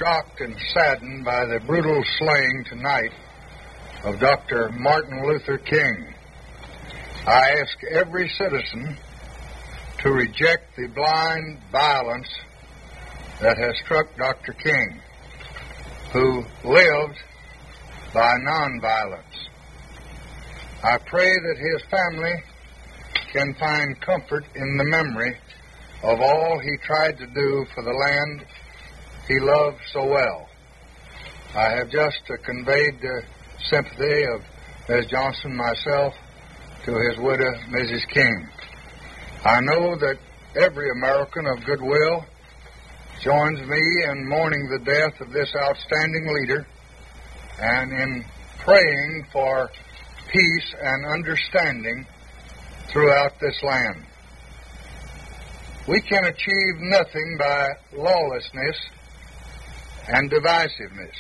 shocked and saddened by the brutal slaying tonight of Dr. Martin Luther King. I ask every citizen to reject the blind violence that has struck Dr. King, who lived by nonviolence. I pray that his family can find comfort in the memory of all he tried to do for the land he loved so well. I have just conveyed the sympathy of Ms. Johnson, myself, to his widow, Mrs. King. I know that every American of goodwill joins me in mourning the death of this outstanding leader and in praying for peace and understanding throughout this land. We can achieve nothing by lawlessness and divisiveness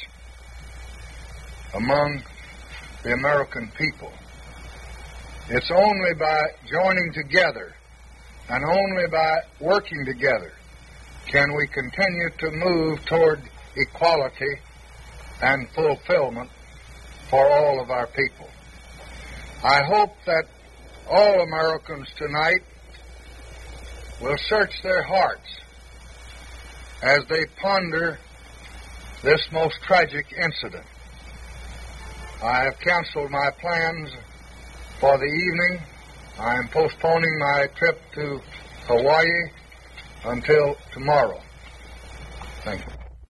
among the American people. It's only by joining together and only by working together can we continue to move toward equality and fulfillment for all of our people. I hope that all Americans tonight will search their hearts as they ponder this most tragic incident. I have canceled my plans for the evening. I am postponing my trip to Hawaii until tomorrow. Thank you.